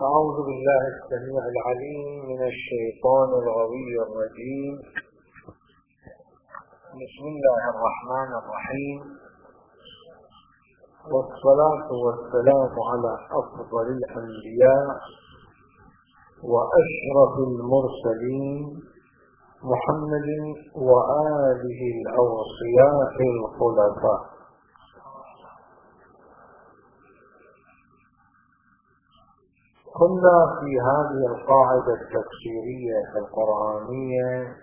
أعوذ بالله السميع العليم من الشيطان الغوي الرجيم. بسم الله الرحمن الرحيم، والصلاة والسلام على أفضل الأنبياء وأشرف المرسلين محمد وآله الأوصياء الخلفاء. كنا في هذه القاعدة التفسيرية القرآنية،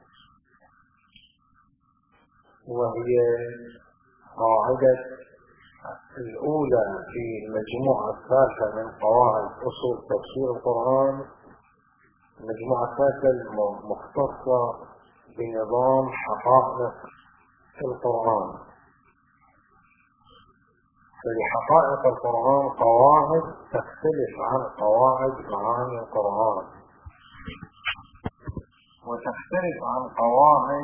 وهي قاعدة الأولى في المجموعة الثالثة من قواعد أصول تفسير القرآن، المجموعة الثالثة المختصة بنظام حقائق القرآن. فلحقائق القرآن قواعد تختلف عن قواعد معاني القرآن، وتختلف عن قواعد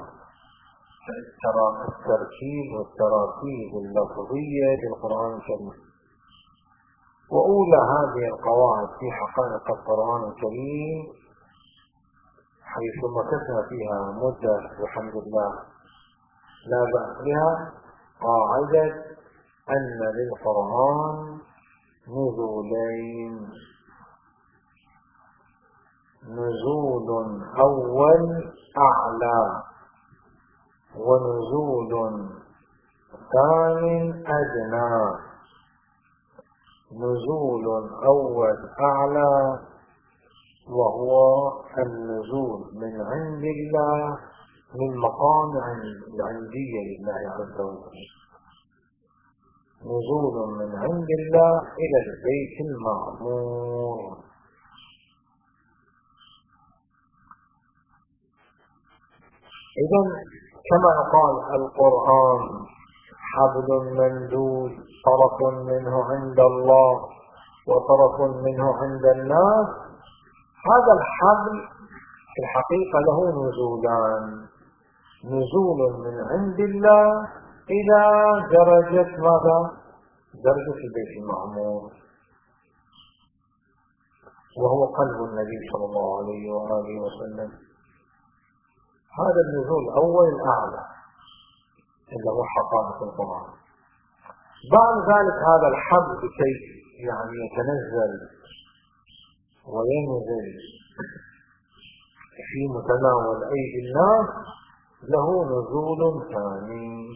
التركيب والتراكيب اللفظية في القرآن الكريم. وأولى هذه القواعد في حقائق القرآن الكريم، حيث مكثنا فيها مدة والحمد لله لا بأس بها، قاعدة أن للقرآن نزولين: نزول أول أعلى، ونزول ثاني أدنى. نزول أول أعلى وهو النزول من عند الله، من مقام العندية لله عز وجل، نزول من عند الله إلى البيت المعمور. إذن كما قال القرآن: حبل ممدود، طرف منه عند الله وطرف منه عند الناس. هذا الحبل في الحقيقة له نزولان: نزول من عند الله إلى درجة ماذا؟ درجة البيت المعمور، وهو قلب النبي صلى الله عليه وآله وسلم. هذا النزول الأول الأعلى اللي هو حقائق القرآن. بعد ذلك هذا الحبل كي يتنزل وينزل في متناول أيدي الناس، له نزول ثاني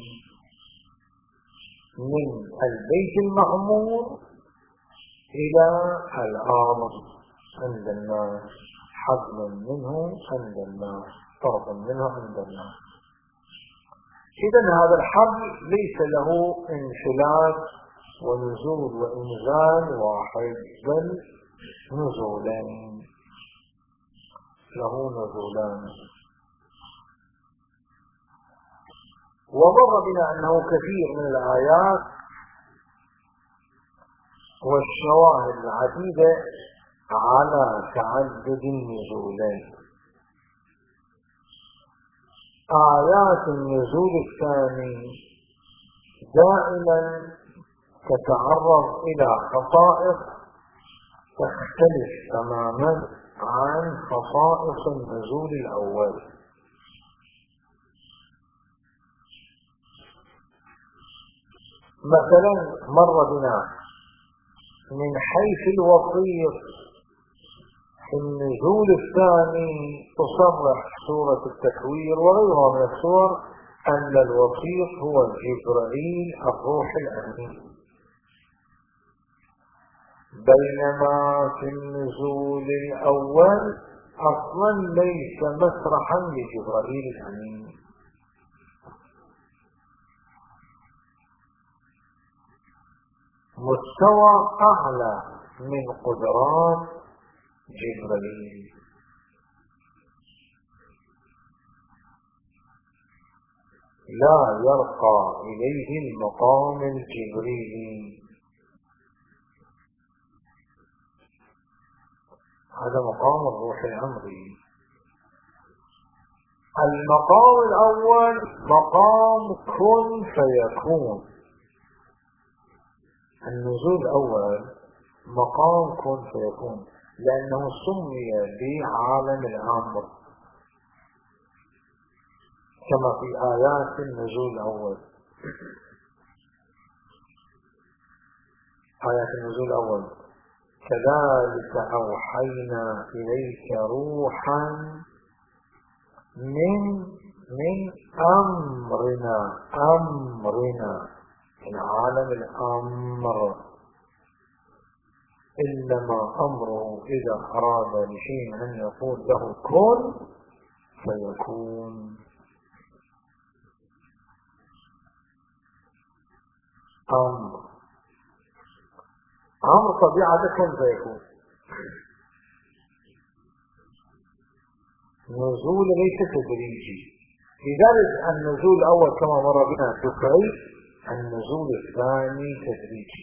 من البيت المعمور إلى الأرض عند الناس، حبل منه عند الناس، طرف منه عند الناس. إذن هذا الحبل ليس له انفلات ونزول وإنزال واحد، بل نزولين، له نزولان. ومر بنا أنه كثير من الآيات والشواهد العديدة على تعدد النزولين. آيات النزول الثاني دائما تتعرض إلى خصائص تختلف تماما عن خصائص النزول الأول. مثلا مر بنا من حيث الوصيف في النزول الثاني تصرح سورة التكوير وغيرها من السور أن الوصيف هو جبرائيل الروح الأمين، بينما في النزول الأول أصلا ليس مسرحا لجبرائيل الأمين. مستوى أعلى من قدرات جبرائيل. لا يرقى إليه المقام الجبريلي، هذا مقام الروح الأمري. المقام الأول مقام كن فيكون، النزول الأول مقام كن فيكون، لأنه سمي بعالم الأمر كما في آيات النزول الأول. آيات النزول الأول: كذلك أوحينا إليك روحا من أمرنا من عالم الأمر، إنما أمره إذا أراد لشيء أن يقول له كن فيكون. أمر طبيعة كن فيكون. نزول ليس تدريجي، لذلك النزول الأول كما مر بنا دفعي، النزول الثاني تدريجي.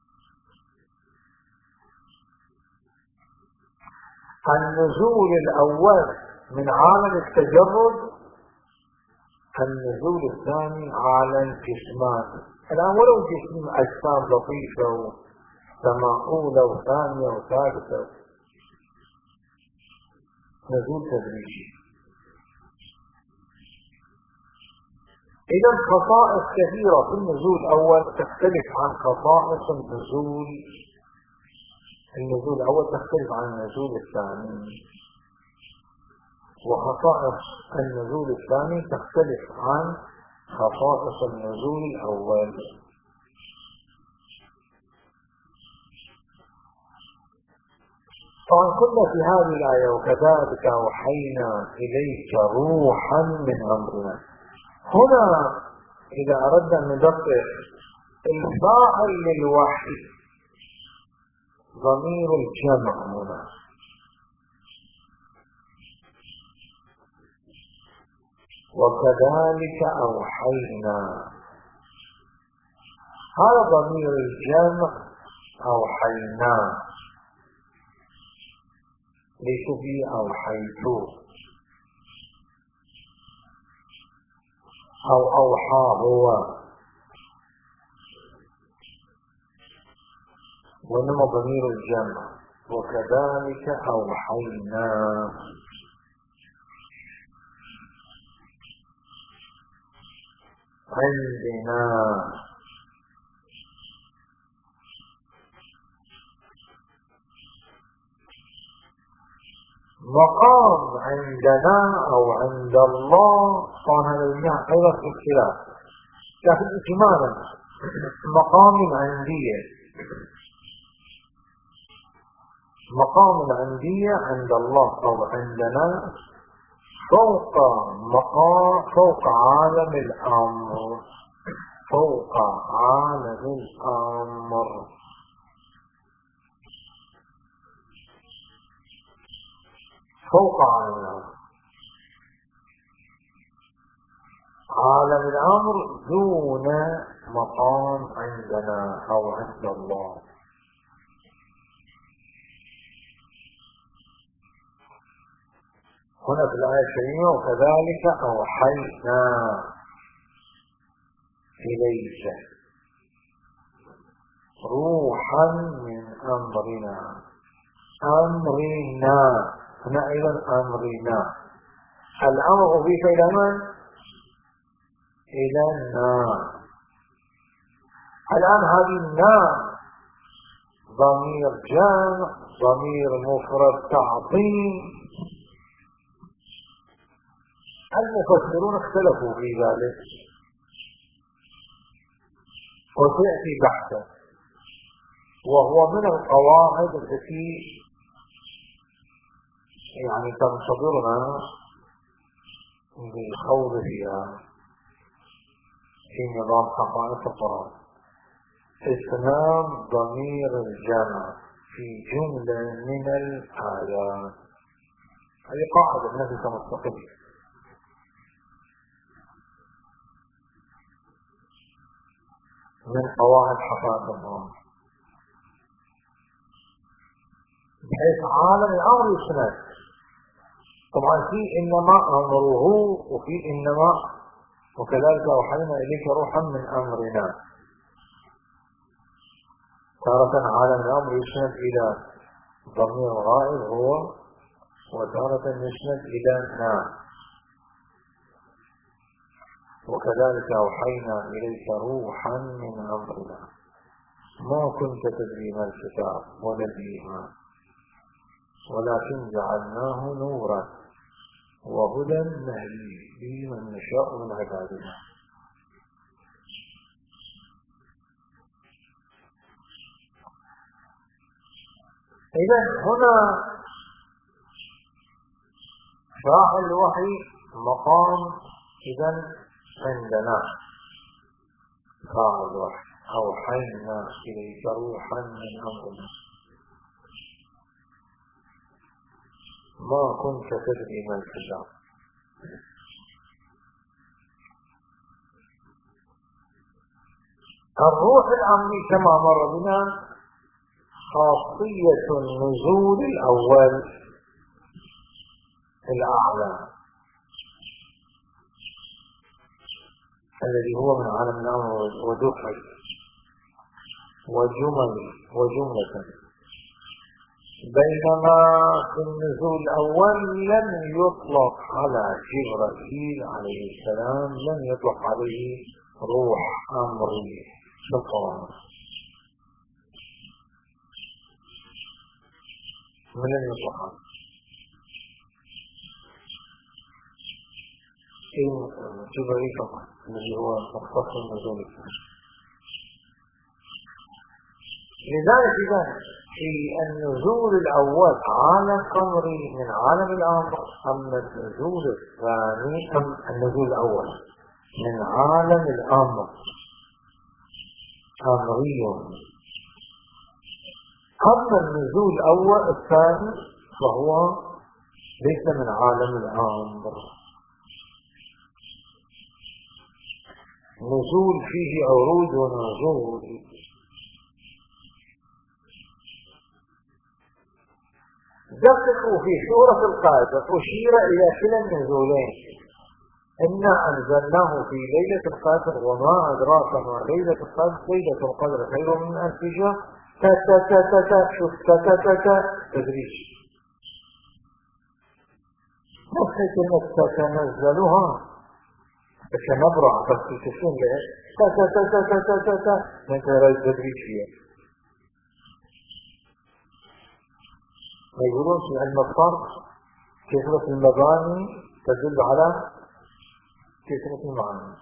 النزول الأول من عالم التجرد، النزول الثاني عالم جسمان. الآن ولو جسم أجسام لطيفة سماء أولى وثانية وثالثة، نزول تدريجي. إذا خصائص كثيرة في النزول الأول تختلف عن خصائص النزول الأول تختلف عن النزول الثاني، وخصائص النزول الثاني تختلف عن خصائص النزول الأول. طبعا كنا في هذه الآية وكذلك أوحينا إليك روحا من أمرنا. هنا إذا أردنا أن ندقق الفاعل للوحي ضمير الجمع هنا، وكذلك أوحينا، هذا ضمير الجمع أوحينا، ليس به أوحيت أو أوحى هو، وإنما ضمير الجمع وكذلك أوحينا. عندنا مقام عندنا أو عند الله صار هذا المعنى أيضا في الخلاف، لكن إجمالا مقام العندية عند الله أو عندنا فوق عالم الأمر، فوق عالم الأمر. فوق عالم الأمر دون مقام عندنا أو عند الله. هنا في الآية الكريمة وكذلك أوحينا إليك روحا من أمرنا. هنا أيضا أمرنا، الأمر أضيف إلى من؟ إلى النار. الآن هذه النار ضمير جمع، ضمير مفرد تعظيم. المفسرون اختلفوا في ذلك وسيأتي بحثا، وهو من القواعد التي يعني تنتظرنا بالخوض فيها في نظام حقائق القرآن. استخدام ضمير الجمع في جملة من الآيات، هذه قاعدة نفسها مستقلة. من قواعد حقائق القرآن، بحيث عالم الأمر يشمل. طبعا في إنما أمره وفي إنما وكذلك أوحينا إليك روحا من أمرنا. تارة عالم الأمر يسند إلى ضمير الغائب هو، وتارة يسند إلى نعم. وكذلك أوحينا إليك روحا من أمرنا ما كنت تدري ما الكتاب ولا الإيمان ولكن جعلناه نورا وهدى نهدي به من نشاء من عبادنا. إذا هنا فاعل الوحي مقام إذا عندنا فاعل الوحي أوحينا إليك روحا من أمرنا ما كنت تدري ما الكتاب. الروح الأمري كما مر بنا خاصية النزول الأول الأعلى الذي هو من عالم الأمر ودفع وجملة، بينما في النزول الأول لم يطلق على جبرائيل عليه السلام، لم يطلق عليه روح أمري بالقرآن، من المطلقات. جبرائيل فقط الذي هو مختص النزول الثاني. لذلك إذا في النزول الأول عالم أمري من عالم الأمر، أما النزول الثاني النزول الأول من عالم الأمر أمري، أما النزول الأول الثاني فهو ليس من عالم الأمر. نزول فيه عروج ونزول. دققوا في سورة القادر أشير إلى كلا النزولين، إنا أنزلناه في ليلة القدر وما أدراك ما ليلة القدر، ليلة القدر خير من ألف شهر، شوف تدريج نفس كلمة تتنزلها كنبرة بس تكون لها من ترى تدريج فيها. يقولون في علم الصرف كثرة المباني تدل على كثرة المعاني.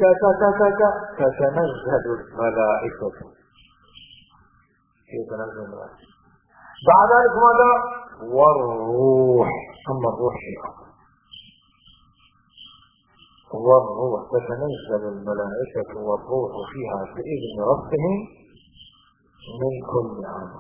تتنزل الملائكة، يتنزل الملائكة. بعد ذلك ماذا؟ والروح. أما الروح والروح تتنزل الملائكة والروح فيها بإذن ربهم من كل أمر،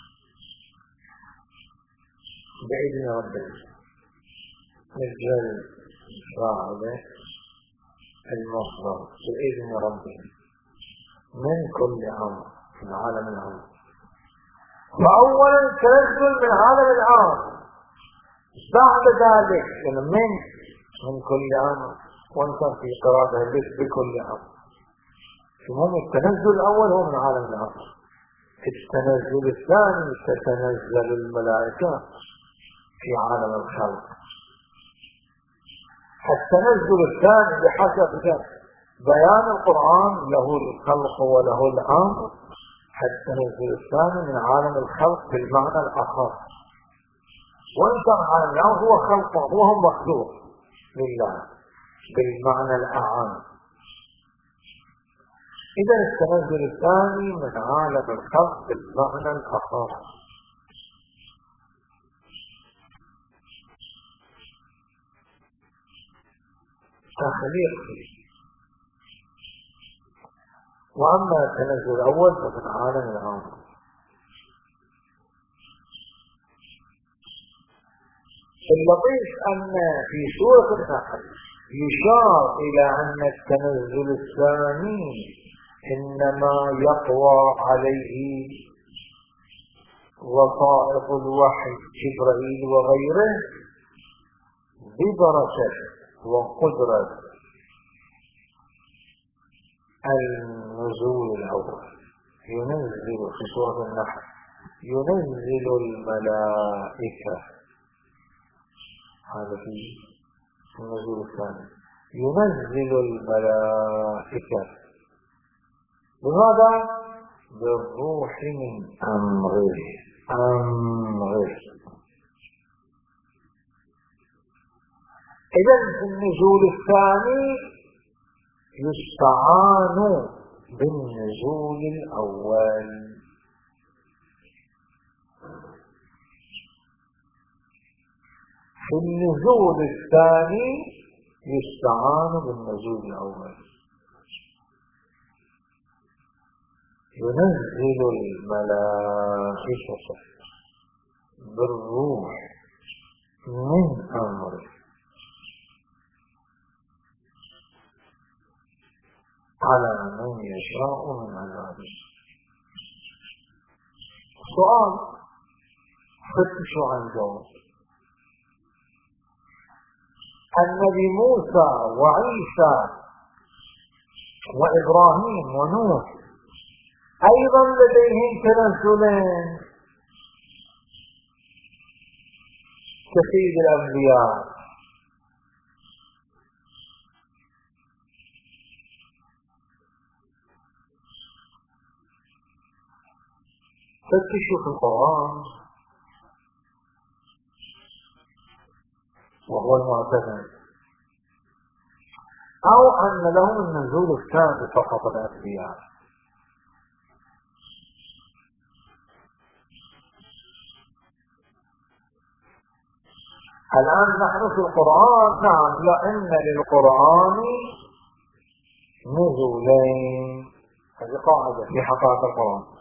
بإذن ربهم. نزل فاعله المصدر بإذن ربهم من كل أمر في عالم الأمر. فأولا تنزل من عالم الأمر، بعد ذلك من كل أمر، وانتم في قراءة البيت بكل أمر. المهم التنزل الأول هو من عالم الأمر. التنزل الثاني تتنزل الملائكة في عالم الخلق. التنزل الثاني بحسب بيان القرآن له الخلق وله الأمر. التنزل الثاني من عالم الخلق بالمعنى الآخر، وإن كان عالم الأمر هو خلقه وهو مخلوق لله بالمعنى الأعم. إذا التنزل الثاني من عالم الخلق بالمعنى الآخر. تخليق. وأما التنزل الأول فمن عالم الأمر. اللطيف أن في سورة النحل يشار إلى أن التنزل الثاني إنما يقوى عليه وسائط الوحي جبرائيل وغيره ببركة وقدرة النزول الأول. ينزل في سورة النحل ينزل الملائكة، هذا في النزول الثاني، ينزل الملائكة بماذا؟ بالروح من أمره. إذن في النزول الثاني يستعان بالنزول الأول. في النزول الثاني يستعان بالنزول الأول. ينزل الملائكة بالروح من أمره على من يشاء من عباده. سؤال فتشوا عن جواب. النبي موسى وعيسى وإبراهيم ونوح أيضا لديهم تنزلين كسيد الأنبياء. فتشوا في القرآن وهو المعتمد، أو أن لهم النزول الثالث فقط الأنبياء. الآن نحن في القرآن نعم لأن للقرآن نزولين، هذه قاعدة في حقائق القرآن.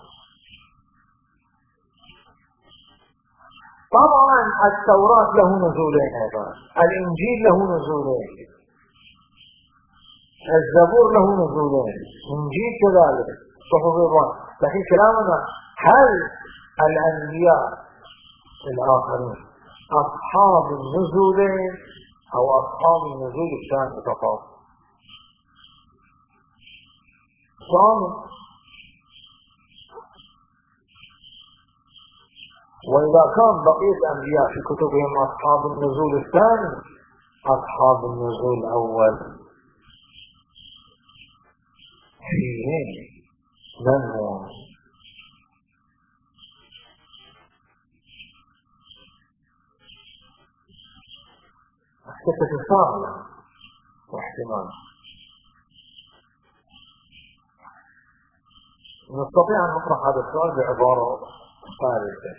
طبعا التوراة له نزولين أيضا، الإنجيل له نزولين، الزبور له نزولين، الإنجيل كذلك، صحف إبراهيم. لكن كلامنا هل الأنبياء الآخرين أصحاب النزولين أو أصحاب النزول الثاني فقط؟ صامت. وإذا كان بقية الأنبياء في كتبهم أصحاب النزول الثاني أصحاب النزول الأول فيهم من هو؟ تتفاعل واحتمال. نستطيع أن نطرح هذا السؤال بعبارة ثالثة: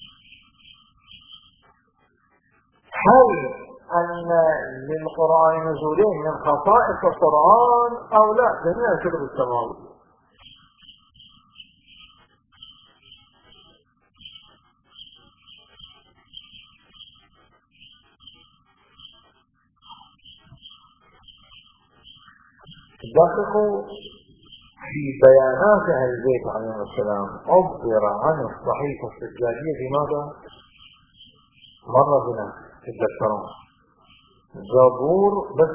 هل أن للقرآن نزولين من خصائص القرآن أو لا؟ جميع كتب السماوات. دققوا في بيانات أهل البيت عليهم السلام. عبر عن الصحيفة السجادية بماذا؟ مر بنا تذكرون زبور، بس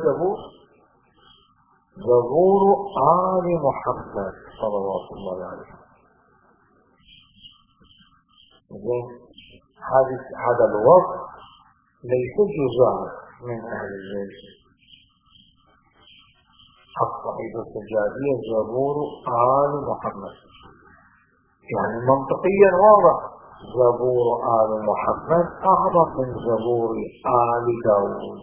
زبور آل محمد صلوات الله عليه. هذا الوصف ليس جزء من أهل البيت. الصحيفة السجادية زبور آل محمد، يعني منطقيا واضح زبور آل محمد أعظم من زبور آل داود.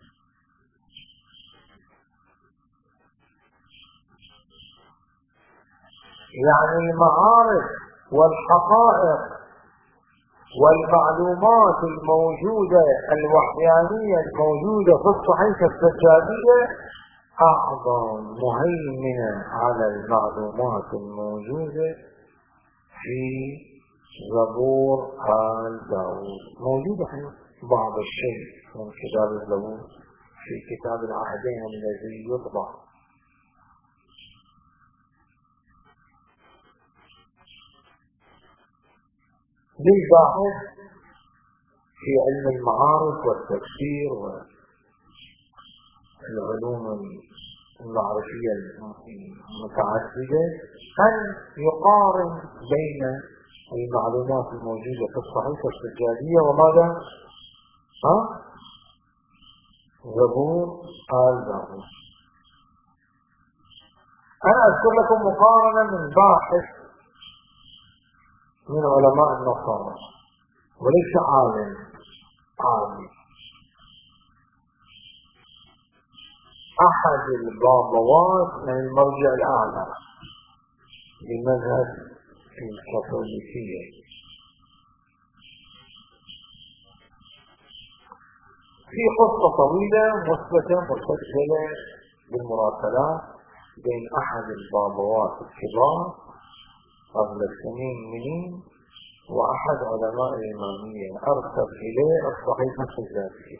يعني المعارف والحقائق والمعلومات الموجودة الوحيانية الموجودة في الصحيفة السجادية أعظم مهيمنة على المعلومات الموجودة في زبور آل داود. موجودة بعض الشيء من كتاب الزبور في كتاب العهدين الذي يطبع. للباحث في علم المعارف والتفسير والعلوم المعرفية المتعددة أن يقارن بين المعلومات الموجودة في الصحيفة السجادية وماذا؟ زبور آل داود. أنا أذكر لكم مقارنة من باحث من علماء النصارى وليس عالم عالم. أحد البابوات من المرجع الأعلى لمذهب الكاثوليكية، في قصة طويلة مثبتة مسجلة بالمراسلات بين أحد البابوات الكبار قبل سنين وأحد علماء الإمامية أرسل إليه الصحيفة السجادية،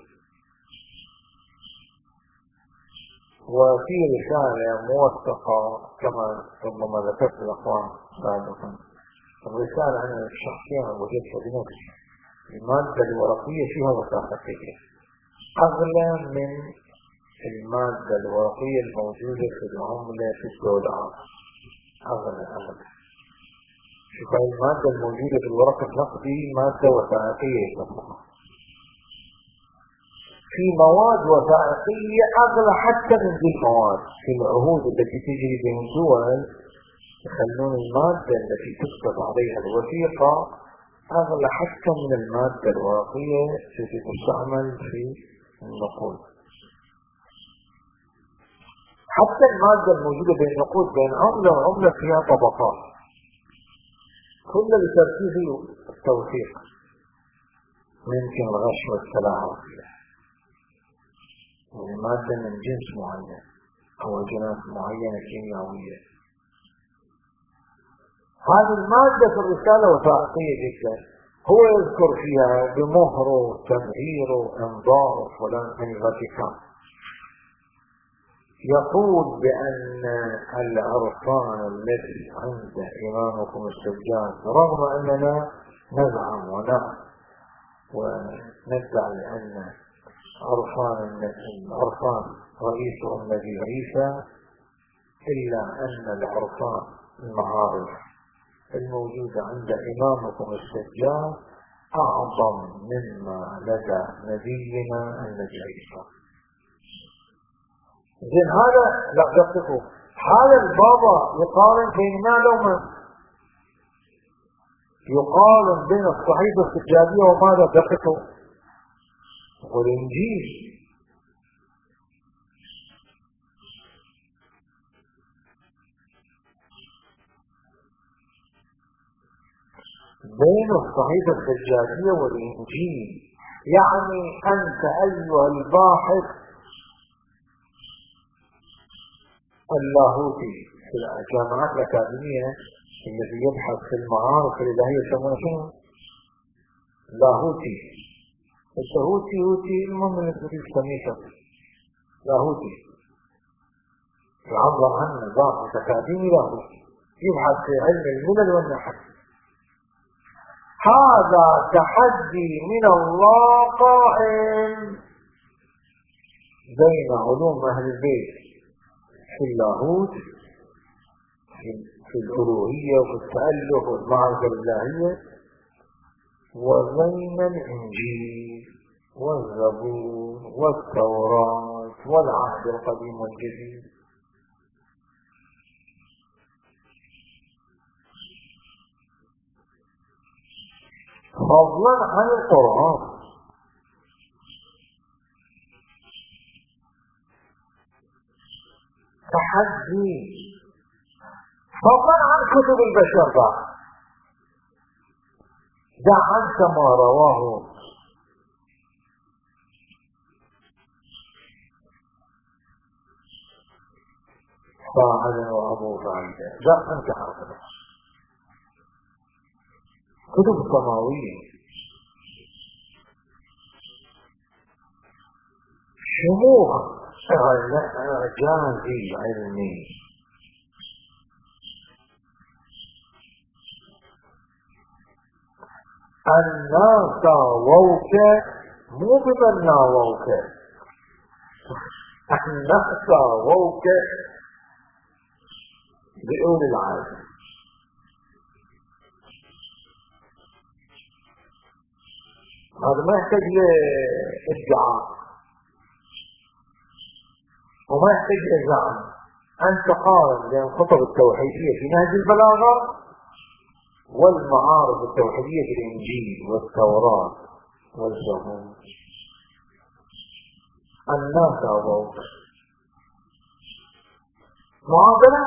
وفي رسالة موثقة كما ربما ذكرت الأخوان سابقا. الرسالة أنا شخصيا وجدتها بنفسي، المادة الورقية فيها وثائقية أغلى من المادة الورقية الموجودة في العملة في الدولار. أغلى. شوف هاي المادة الموجودة في الورق النقدي مادة وثائقية يسموها، في مواد وثائقية أغلى حتى من ذي المواد. في العهود التي تجري بين دول يخلون المادة التي تكتب عليها الوثيقة أغلى حتى من المادة الورقية التي تستعمل في النقود. حتى المادة الموجودة بين النقود بين عملة وعملة فيها طبقات، كل لترتيب التوثيق، ممكن الغش والتلاعب فيها، المادة من جنس معين أو جنس معينة كيميائية. هذه المادة في الرسالة وثائقية جدا، هو يذكر فيها بمهره تمهيره انظاره فلان من الفاتيكان، يقول بأن العرفان الذي عند إمامكم السجاد، رغم أننا نزعم وندعي أن العرفان رئيس النبي عيسى، إلا أن العرفان المعارف الموجودة عند إمامكم السجاد أعظم مما لدى نبينا النبي عيسى. زين هذا لا دققوا، هذا البابا يقارن بين ماذا وماذا؟ يقارن بين الصحيفة السجادية وماذا؟ دققوا، والإنجيل. بين الصحيفة السجادية والإنجيل، يعني أنت أيها الباحث اللاهوتي في الجامعات الأكاديمية الذي يبحث في المعارف الإلهية يسمونه شنو؟ لاهوتي. هوتي المهم اللي تسميه لاهوتي، يعبر عنه باحث أكاديمي لاهوتي يبحث في علم الملل والنحو. هذا تحدي من الله قائم بين علوم أهل البيت في اللاهوت في الألوهية وفي التأله والمعرفة الإلهية، وبين الإنجيل والزبور والتوراة والعهد القديم والجديد. فضلا عن القرآن. تحدي فضلا عن كتب البشر بعد. دع عنك ما رواه فاعل وابو فاعل، دع عنك هذا كتب سماوية شموخ إعجازي علمي. الناس ناووك مو بمن ناووك، احنا ساووك بأولي العالم. هذا ما يحتاج لادعاء وما يحتاج لزعم. أنت قارن بين الخطب التوحيدية في نهج البلاغة والمعارض التوحيدية في الإنجيل والتوراة والزبور. الناس أبوك معادلة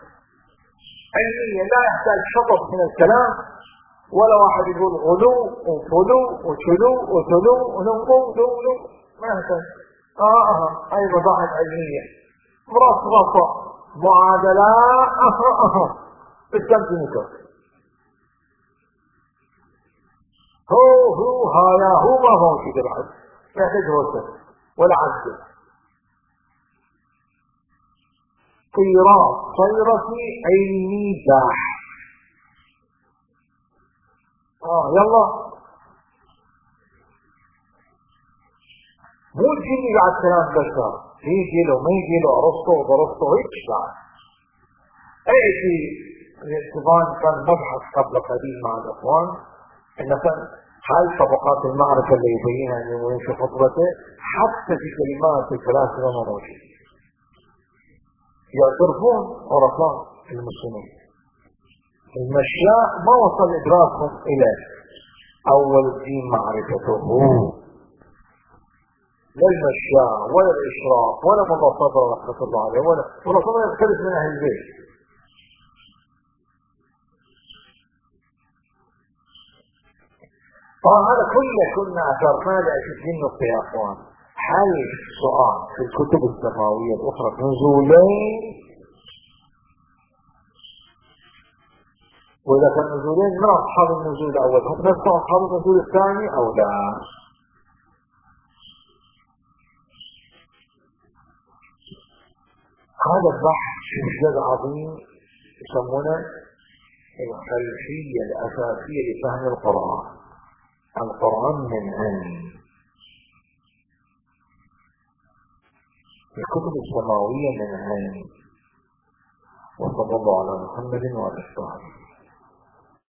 علمية لا يحتاج شطط من الكلام، ولا واحد يقول غلو وفلو وشلو وثلو ونمو ما يحتاج. أي مباحث علمية مرصرصة معادلات بالتمثيل. هو هذا هو ما هو كده بعد لا يحتاج وسط ولا عدل. قيراط صيرتي علمي باح. يلا مو تجيني بعد كلام بشر يجي له ما يجي له ارسطو وضرسطو هيك بعد. ايتي طبعا كان مبحث قبل قليل مع الاخوان ان كان هاي طبقات المعرفة اللي يبينها من في خطبته حتى في كلمات الفلاسفة ما موجود. يعترفون عرفاء المسلمين المشياء ما وصل إدراكهم إلى أول الدين معرفته لا المشياء ولا الإشراق ولا مبسطة رحمة الله عليه ولا مبسطة يختلف من أهل البيت. طبعا هذا كله كنا أثرنا لأشوفين نقطة يا أخوان. حل السؤال في الكتب السماوية الأخرى نزولين، وإذا كان نزولين من أصحاب النزول الأول هم نفس أصحاب النزول الثاني أو لا. هذا البحث في جزء عظيم يسمونه الخلفية الأساسية لفهم القرآن. القرآن من أين؟ الكتب السماوية من أين؟ وصلى الله على محمد وعلى آله.